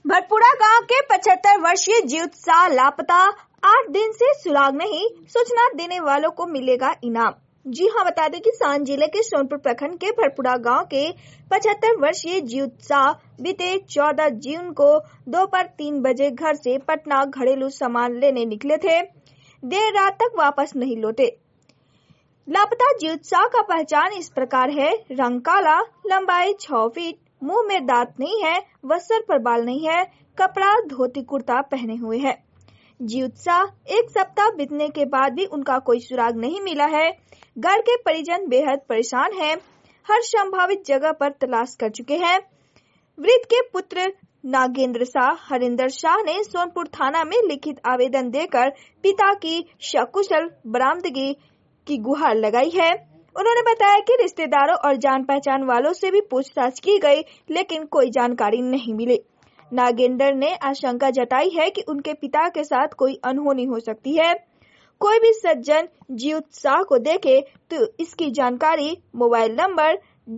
भरपुरा गांव के 75 वर्षीय जीवत्सा लापता, 8 दिन से सुराग नहीं, सूचना देने वालों को मिलेगा इनाम। जी हां, बता दें कि सांन जिले के सोनपुर प्रखंड के भरपुरा गांव के 75 वर्षीय जीवत्सा बीते 14 जून को दोपहर 3 बजे घर से पटना घरेलू सामान लेने निकले थे। देर रात तक वापस नहीं लौटे। लापता जीवत्सा का पहचान इस प्रकार है: रंग काला, लंबाई 6 फीट, मुंह में दांत नहीं है व सर पर बाल नहीं है, कपड़ा धोती कुर्ता पहने हुए है। जीवत्सा 1 सप्ताह बीतने के बाद भी उनका कोई सुराग नहीं मिला है। घर के परिजन बेहद परेशान हैं, हर संभावित जगह पर तलाश कर चुके हैं। मृत के पुत्र नागेंद्र शाह, हरिंदर शाह ने सोनपुर थाना में लिखित आवेदन देकर पिता की सकुशल बरामदगी की गुहार लगाई है। उन्होंने बताया कि रिश्तेदारों और जान पहचान वालों से भी पूछताछ की गई, लेकिन कोई जानकारी नहीं मिली। नागेंद्र ने आशंका जताई है कि उनके पिता के साथ कोई अनहोनी हो सकती है। कोई भी सज्जन जीवत्सा को देखे तो इसकी जानकारी मोबाइल नंबर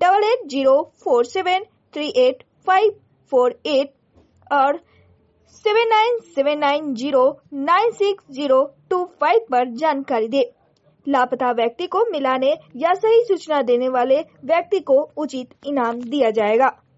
8804738548 और 7979096025 पर जानकारी दे। लापता व्यक्ति को मिलाने या सही सूचना देने वाले व्यक्ति को उचित इनाम दिया जाएगा।